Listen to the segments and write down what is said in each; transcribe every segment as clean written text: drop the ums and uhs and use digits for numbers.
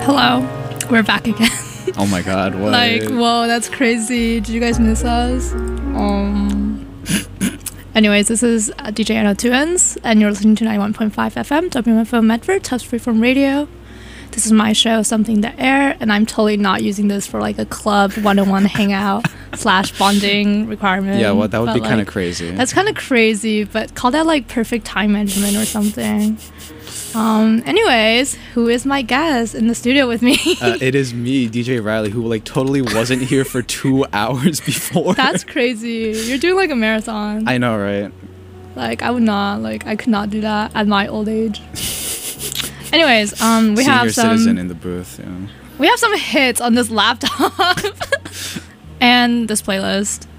Hello, we're back again. Oh my god, what? Like, whoa, that's crazy. Did you guys miss us? Anyways, this is DJ Anna Tuens, and you're listening to 91.5 FM, WMFO Medford, Tufts Freeform Radio. This is my show, Something to Air, and I'm totally not using this for like a club one-on-one hangout / bonding requirement. Yeah, well, that would be kind of crazy. That's kind of crazy, but call that like perfect time management or something. Anyways, who is my guest in the studio with me? It is me, DJ Riley, who like totally wasn't here for 2 hours before. That's crazy. You're doing like a marathon. I know, right? Like, I could not do that at my old age. Anyways, we Senior have some citizen in the booth. Yeah. We have some hits on this laptop and this playlist.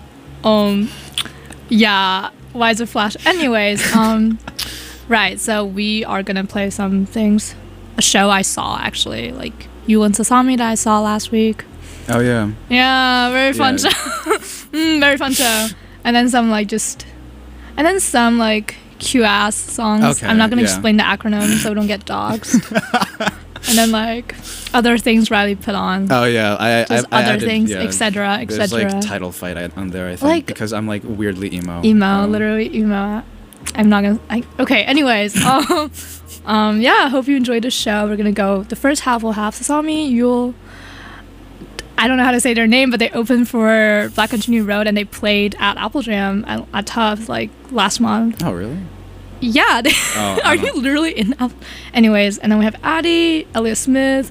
Yeah, why is it flash? Anyways, right, so we are gonna play some things. A show I saw actually, like Yulin Sasami that I saw last week. Oh yeah. Yeah, very fun show. Very fun show. And then some cute ass songs. Okay, I'm not gonna explain the acronym so we don't get doxed. And then like other things Riley put on. Oh yeah, I other things, etc., etc. There's like title fight on there, I think, Like, because I'm like weirdly emo. Literally emo. I'm not gonna. Okay. Anyways, yeah. I hope you enjoyed the show. We're gonna go. The first half will have Sasami, Yule. I don't know how to say their name, but they opened for Black Country New Road and they played at Apple Jam at Tufts like last month. Oh really? Yeah. Are you literally in Apple? Anyways, and then we have Addie, Elliot Smith,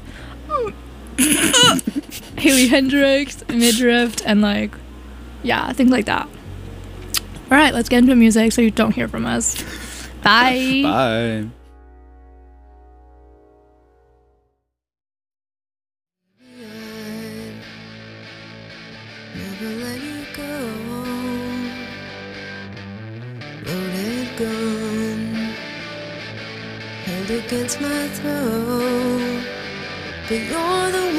Haley Hendricks, Midriff, and like, yeah, things like that. All right, let's get into music so you don't hear from us. Bye. Bye. Never let you go. Loaded gun held against my throat, but you're the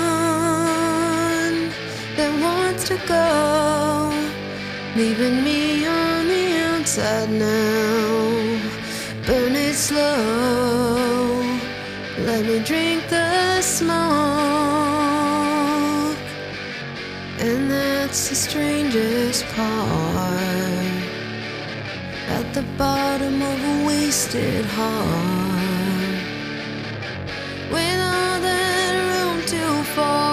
one that wants to go, leaving me on the outside now. Burn it slow, let me drink the smoke. And that's the strangest part, at the bottom of a wasted heart, with all that room to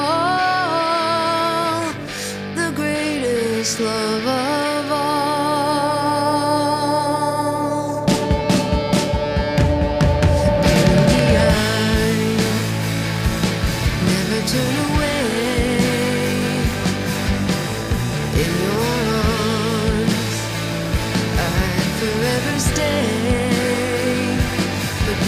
fall, the greatest love of all. Burning the eye, never turn away. In your arms, I'd forever stay, but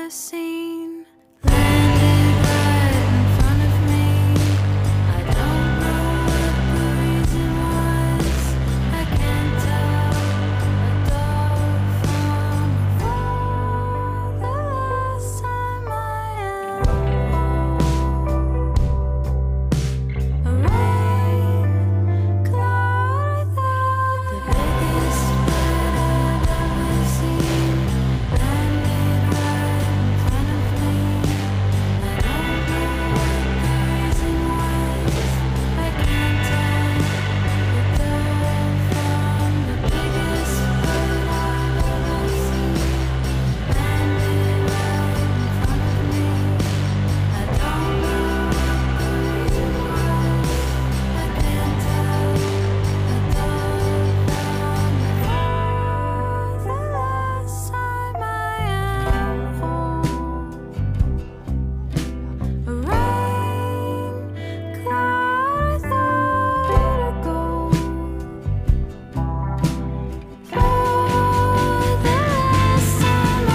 ever seen landed right in front of me. I don't know what the reason was. I can't tell a dog from a fall. The last time I am home, a rain cloud, I thought the biggest bird I've ever seen landed right in front of me. I don't know what the reason was. I can't tell the dove from the biggest bird I've ever seen landed right in front of me. I don't know what the reason was. I can't tell the dove from the last time I am home. A rain cloud, I thought it'd go. For the last time I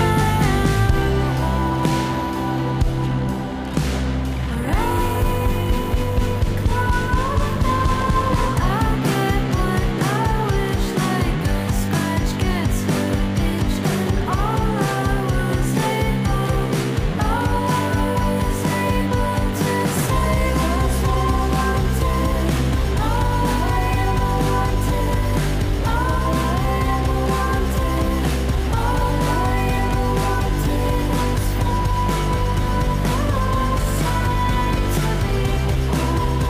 am home. A rain cloud, I'll get what I wish, like a scratch gets a itch, and all I was able to say was all I wanted, all I ever wanted, all I ever wanted, all I ever wanted was for the last time to be home.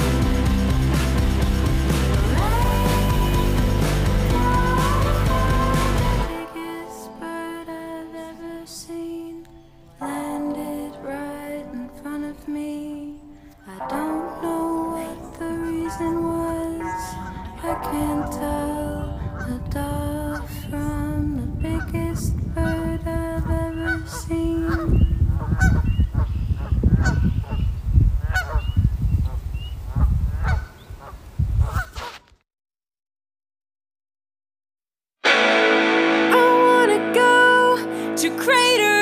The biggest bird I've ever seen landed right in front of me. I don't know what the reason was. I can't tell the dove from the biggest bird I've ever seen. I wanna go to Crater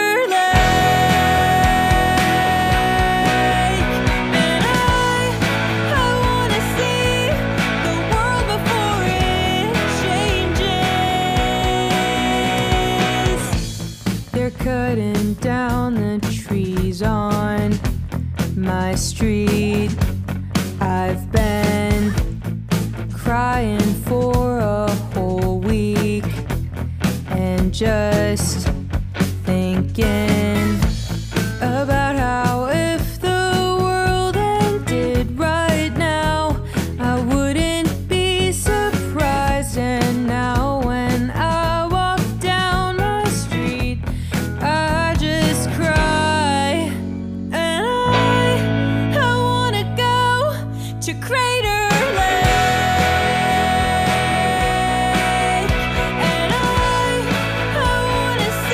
Lake, and I wanna see the world before it changes. They're cutting down the trees on my street. I've been crying for a whole week and just thinking about how if the world ended right now, I wouldn't be surprised. And now when I walk down my street, I just cry. And I wanna go to Crater Lake, and I wanna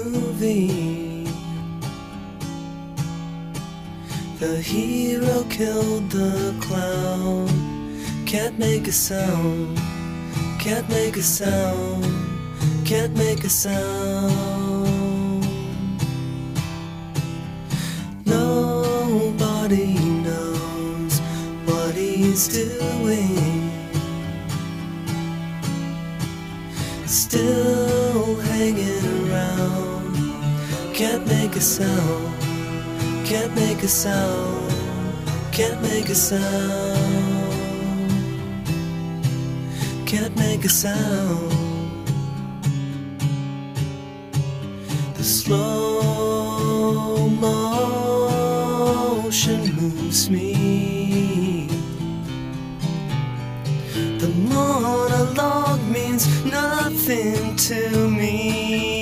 movie. The hero killed the clown. Can't make a sound. Can't make a sound. Can't make a sound. Nobody knows what he's doing. Still hanging around. Can't make a sound. Can't make a sound. Can't make a sound. Can't make a sound. The slow motion moves me. The monologue means nothing to me.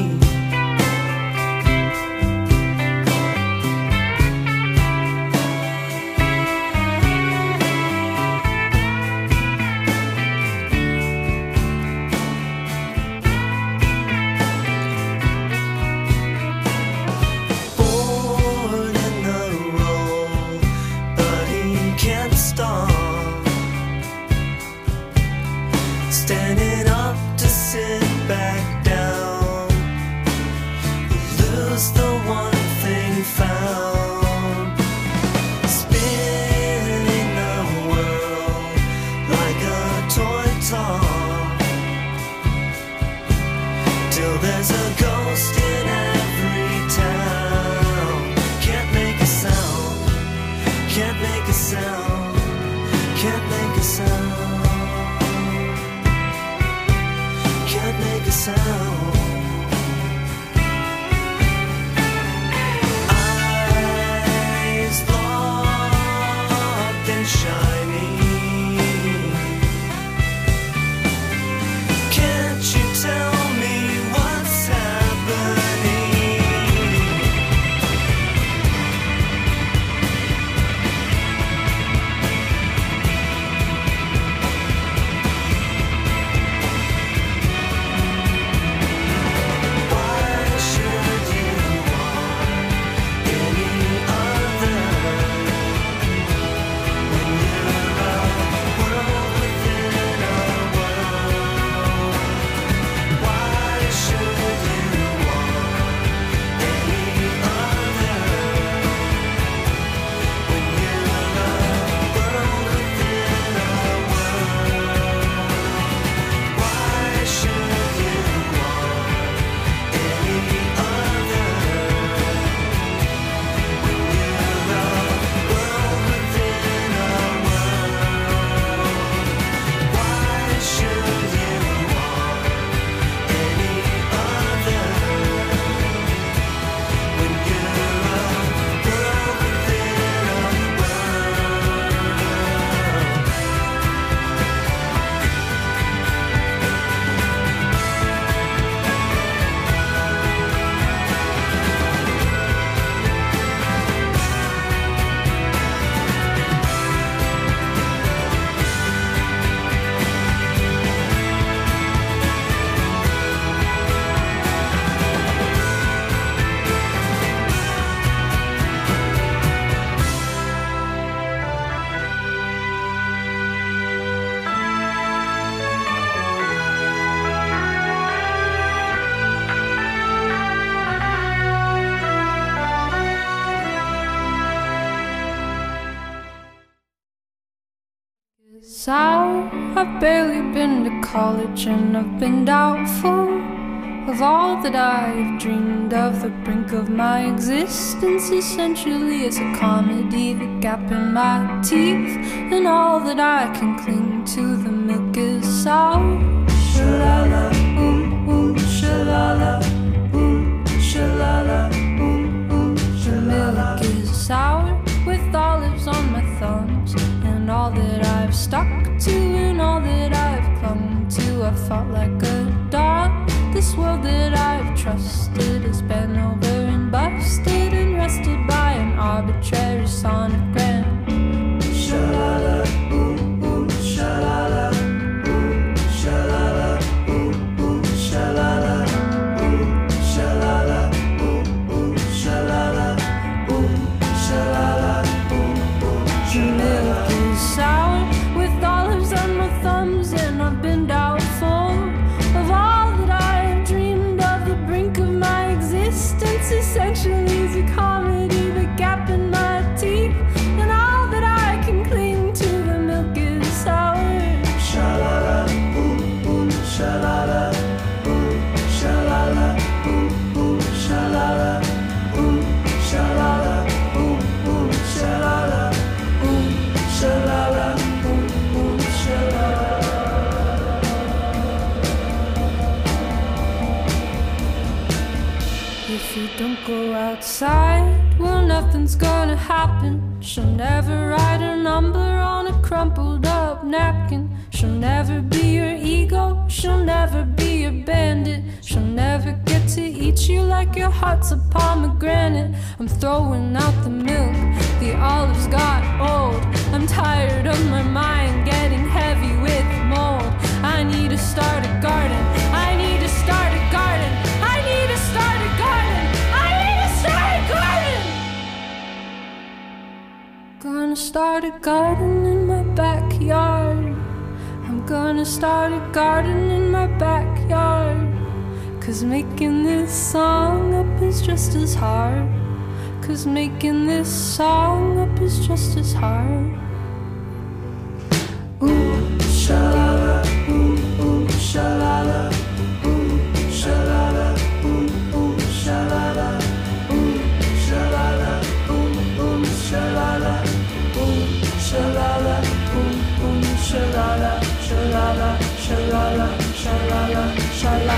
Bored in the role, but he can't stop. Standing up to sit back down. Lose the one thing found. Spinning the world like a toy top. Till there's a ghost in every town. Can't make a sound. Can't make a sound. Can't make a sound. Can't make a sound. Eyes locked and shiny. Can't you tell me what's happening? Why should you want any other when you're a world within a world? Why should you want any other when you're a world within a world? Why should you want any other when you're a world within a world? Why should you want any other when you're a world within a So I've barely been to college and I've been doubtful of all that I've dreamed of. The brink of my existence essentially is a comedy. The gap in my teeth and all that I can cling to. The milk is sour. Shalala, shalala, shalala, the milk is sour with olives on my thumbs. And all that I've stuck to and all that I've clung to, I felt like a dog. This world that I've trusted has been over and busted and rested by an arbitrary sonogram. Shalala, shalala, shalala, shalala, shalala. existence essentially is a comedy. The gap in my teeth, and all that I can cling to. The milk is sour. Sha-la-la, ooh, ooh, sha-la-la, ooh, sha-la-la, ooh, ooh, sha-la-la, ooh, sha-la-la, ooh, ooh, sha-la-la, ooh, sha-la-la, ooh, ooh, sha-la-la. If you don't go outside, well, nothing's gonna happen. She'll never write a number on a crumpled up napkin. She'll never be your ego, she'll never be your bandit. She'll never get to eat you like your heart's a pomegranate. I'm throwing out the milk, the olives got old. I'm tired of my mind getting heavy with mold. I need to start a garden, I need to start a garden, I need to start a garden, I need to start a garden. Gonna start a garden in my backyard. I'm gonna start a garden in my backyard. 'Cause making this song up is just as hard. 'Cause making this song up is just as hard. Ooh, sha-la-la, ooh, ooh, sha-la-la, ooh, sha-la-la, ooh, ooh, sha-la-la, ooh, sha-la-la, ooh, ooh, sha-la-la, ooh, sha-la-la, ooh, ooh, sha-la-la, sha-la-la, sha-la-la, sha-la-la, sha-la.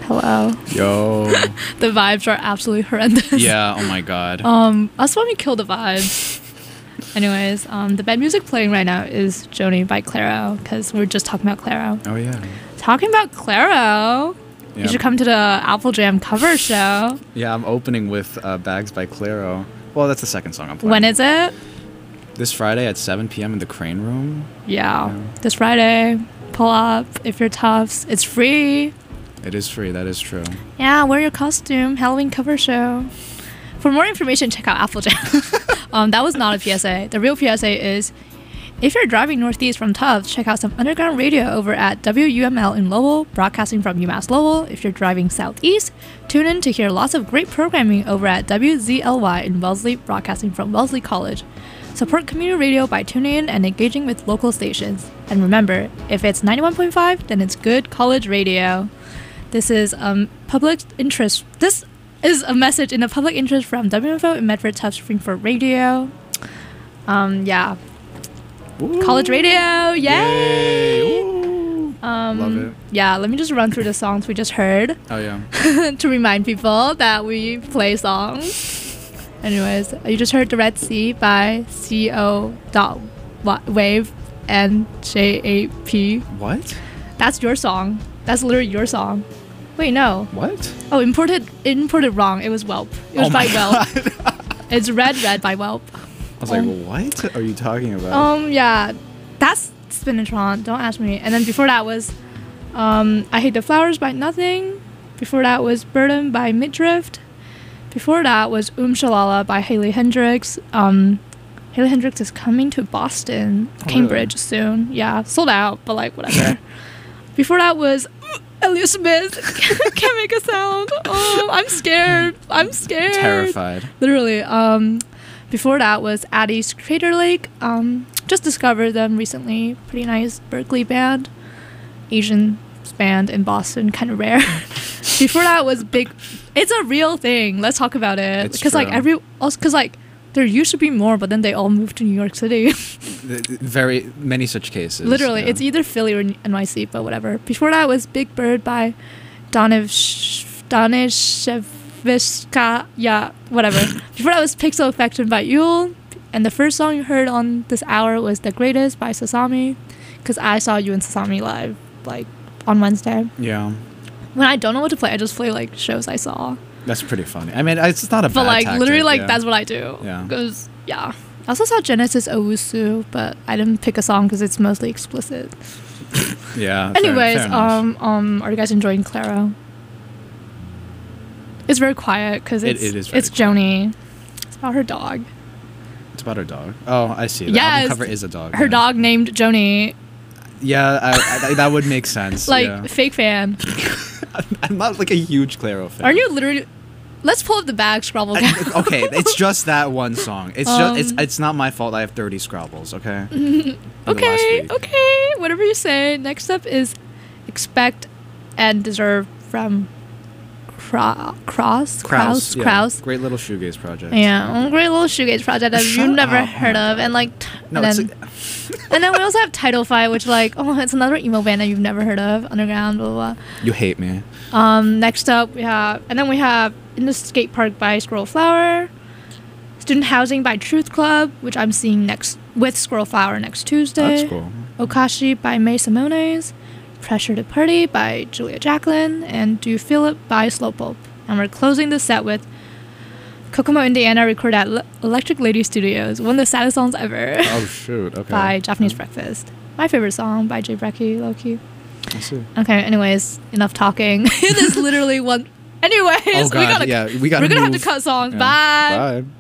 Hello. Yo. The vibes are absolutely horrendous. Yeah. Oh my god. That's when we kill the vibes. Anyways, the bed music playing right now is Joni by Clairo, because we're just talking about Clairo. Oh yeah. Talking about Clairo, Yeah. you should come to the Apple Jam cover show. Yeah, I'm opening with Bags by Clairo. Well, that's the second song I'm playing. When is it? This Friday at 7 p.m. in the Crane Room. Yeah, this Friday. Pull up if you're toughs. It's free. It is free. That is true. Yeah, wear your costume. Halloween cover show. For more information, check out Apple Jam. That was not a PSA. The real PSA is, if you're driving northeast from Tufts, check out some underground radio over at WUML in Lowell, broadcasting from UMass Lowell. If you're driving southeast, tune in to hear lots of great programming over at WZLY in Wellesley, broadcasting from Wellesley College. Support community radio by tuning in and engaging with local stations. And remember, if it's 91.5, then it's good college radio. This is public interest. This is a message in the public interest from WFO in Medford Tufts Springford Radio. Yeah. Woo. College radio, yay! Woo. Love it. Yeah, let me just run through the songs we just heard Oh yeah. to remind people that we play songs. Anyways, you just heard The Red Sea by CO.Wave and JAP. What? That's your song. That's literally your song. Wait, no. What? Oh, imported wrong. It was Whelp. It was by Whelp. It's Red by Whelp. I was like, what are you talking about? Yeah, that's Spinatron. Don't ask me. And then before that was I Hate the Flowers by Nothing. Before that was Burden by Midrift. Before that was Shalala by Haley Hendrix. Haley Hendrix is coming to Boston, Cambridge soon. Yeah, sold out, but like whatever. Before that was Elliot Smith. Can't make a sound. Oh, I'm scared. Terrified. Literally. Before that was Addie's Crater Lake. Just discovered them recently. Pretty nice Berkeley band. Asian band in Boston. Kind of rare. Before that was Big. It's a real thing. Let's talk about it. It's Because like true. there used to be more, but then they all moved to New York City. Very many such cases. Literally, yeah. it's either Philly or NYC, but whatever. Before that was Big Bird by Danishevska. Yeah, whatever. Before that was Pixel Affection by Yule. And the first song you heard on this hour was The Greatest by Sasami. Because I saw you and Sasami live, like, on Wednesday. Yeah. When I don't know what to play, I just play, like, shows I saw. That's pretty funny. I mean, it's not a bad But, like, tactic, literally, like, yeah. that's what I do. Yeah. Because, yeah. I also saw Genesis Owusu, but I didn't pick a song because it's mostly explicit. Yeah. Anyways, fair enough. are you guys enjoying Clairo? It's very quiet because It is very it's Joni. It's about her dog. It's about her dog. Oh, I see. The Yes. album cover is a dog. Her yeah. dog named Joni. Yeah, I, that would make sense. Like, yeah. fake fan. I'm not like a huge Clairo fan. Aren't you literally... Let's pull up the bag, Scrabble. Okay, it's just that one song. It's just it's not my fault. I have 30 Scrabbles. Okay. In the last Okay, week. okay. Whatever you say. Next up is Expect and Deserve from Kraus. Yeah. Great Little Shoegaze Project. Yeah, great little shoegaze project that Shut you've never up. heard of, and like, No, and, it's then, and then we also have Title Fight, which like, oh, it's another emo band that you've never heard of, underground, blah blah you hate me. blah. Next up we have In the Skate Park by Squirrel Flower, Student Housing by Truth Club, which I'm seeing next with Squirrel Flower next Tuesday. That's cool. Okashi by May Simones, Pressure to Party by Julia Jacqueline, and Do You Feel It by Slowpoke. And we're closing the set with Kokomo, Indiana, recorded at Electric Lady Studios, one of the saddest songs ever, Oh shoot. Okay. by Japanese Breakfast. My favorite song by Jay Brecky, low-key. I see. Okay, anyways, enough talking. It is literally one... Anyways, Oh god. We gotta. we're gonna have to move. cut songs. Yeah. Bye! Bye.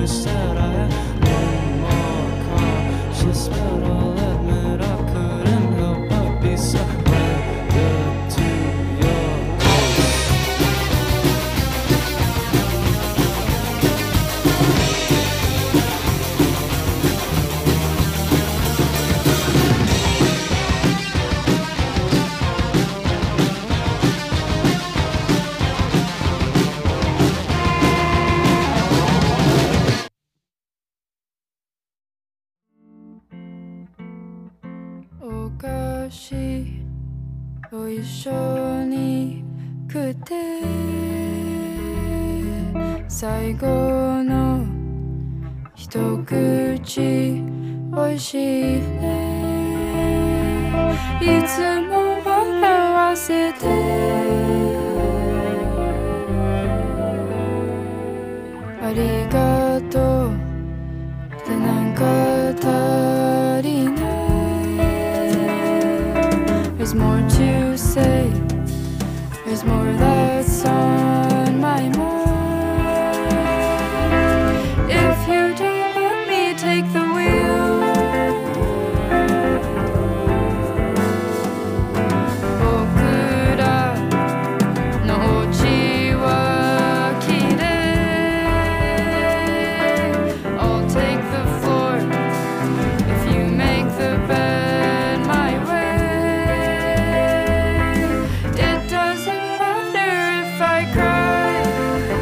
just said I had one more cautious, but I'll admit I couldn't help but be surrendered to yourお菓子と一緒に食って最後の一口おいしいねいつも笑わせてありがとうってなんか足りない There's more to say There's more that's on my mind If you don't let me take the wheel Bokura no ochi wa kirei I'll take the floor If you make the bed my way It doesn't matter if I cry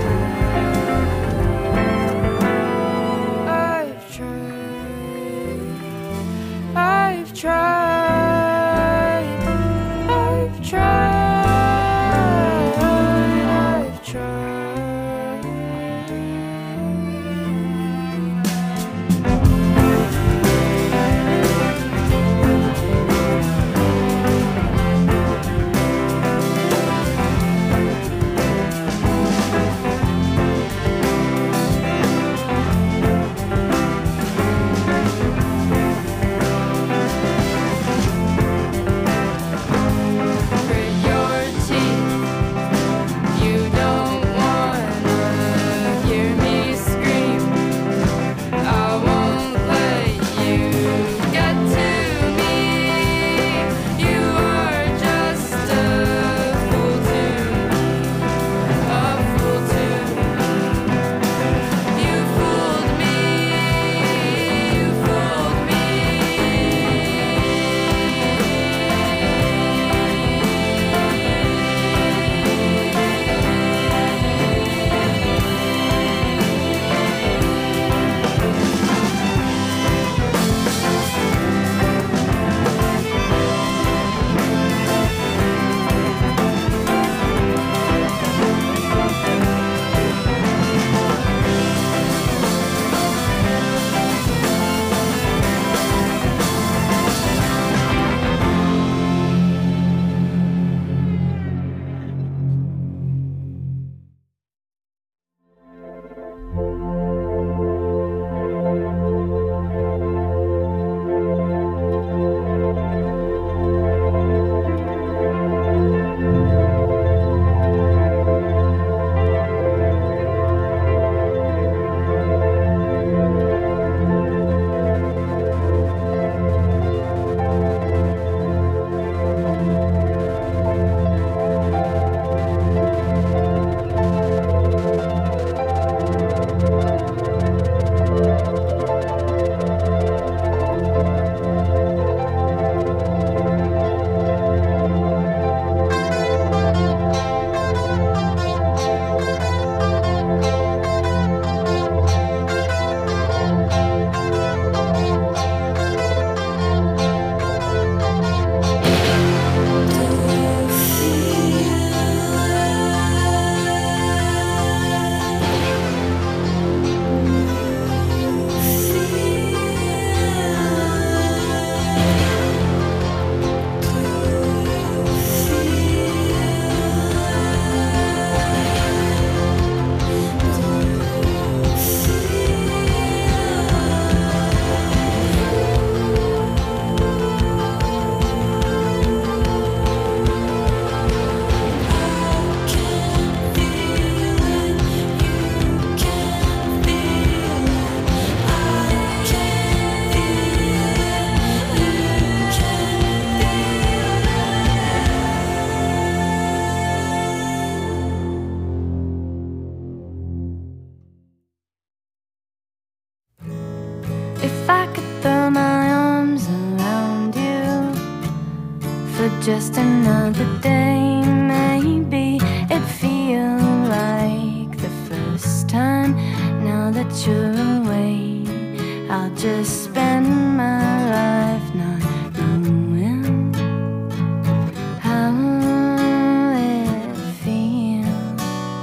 If I could throw my arms around you for just another day, maybe it'd feel like the first time. Now that you're away, I'll just spend my life not knowing how it feels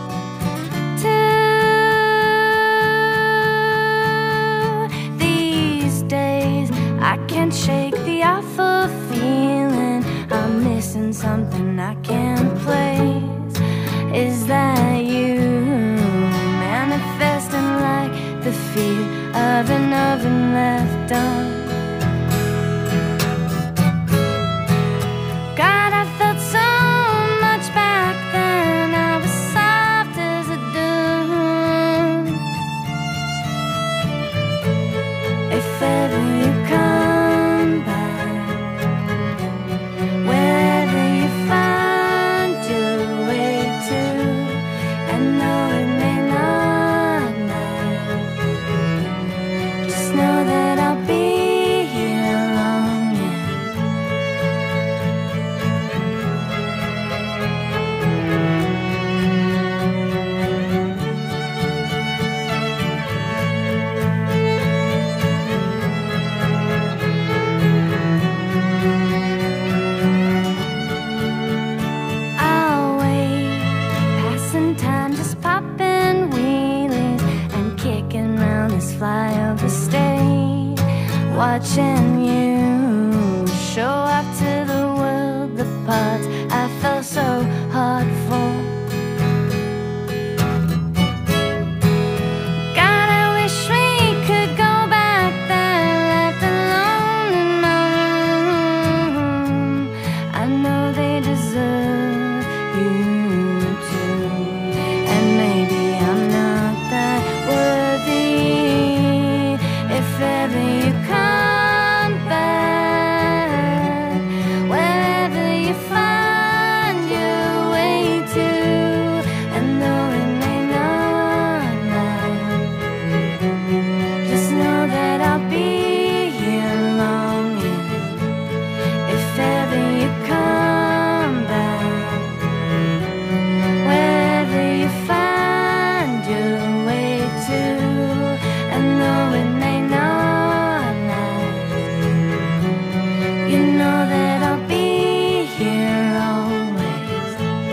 to. These days I can't shake the awful feeling I'm missing something I can't place. Is that you manifesting like the fear of an oven left on? God, I felt so much back then. I was soft as a dune. If ever you come back, wherever you find your way to, and though it may not last, just know that I'll be here longing. I'll wait, passing time, just popping wheelies and kicking round this flyover state, watching you show off to the world the parts I fell so hard for. God, I wish we could go back there, left alone in my room. I know they deserve you too, and maybe I'm not that worthy. If ever you come back, wherever you find your way to, and though it may not last, just know that I'll be here longing. If ever you come back, wherever you find your way to, and though it may not last, you know that I'll be here always.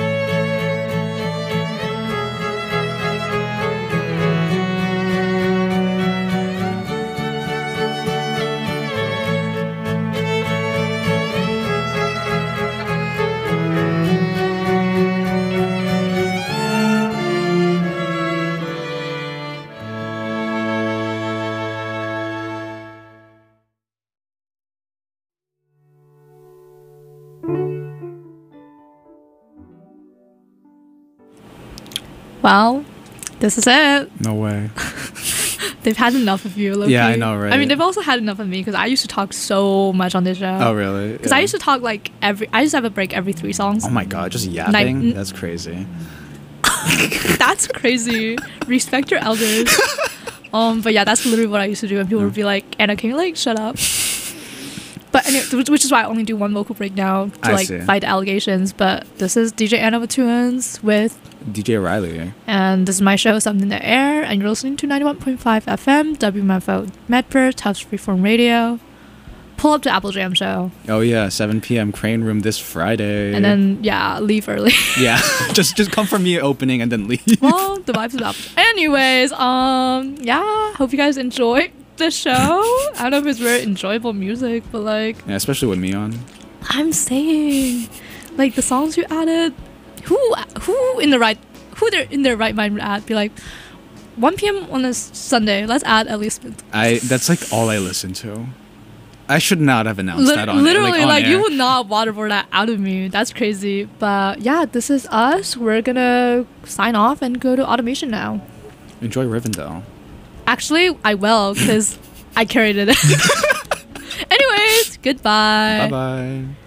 Well, this is it. No way. They've had enough of you, low-key. Yeah, I know, right? I mean, they've also had enough of me because I used to talk so much on this show. Oh, really? Because I used to talk like I used to have a break every 3 songs. Oh my god, just yapping? Like- That's crazy. That's crazy. Respect your elders. But yeah, that's literally what I used to do, and people would be like, "Anna, can you like shut up?" But anyway, which is why I only do 1 vocal break now to I like see. fight the allegations. But this is DJ Anna with 2 N's with, DJ Riley. and this is my show, Something in the Air, and you're listening to 91.5 FM, WMFO Medford, Tufts Freeform Radio. Pull up to Apple Jam Show, Oh yeah, 7 p.m. Crane Room this Friday. and then yeah, leave early. yeah, just come for me opening and then leave. Well, the vibes of Apple. Anyways, yeah, hope you guys enjoy the show. I don't know if it's very enjoyable music, but like, Yeah, especially with me on. I'm saying, like the songs you added, who in their right mind would add? Be like, 1 p.m. on a Sunday. Let's add at least. That's like all I listen to. I should not have announced that on literally, on like air. you would not waterboard that out of me. That's crazy. But yeah, this is us. We're gonna sign off and go to automation now. Enjoy Rivendell. Actually, I will because I carried it. Anyways, goodbye. Bye bye.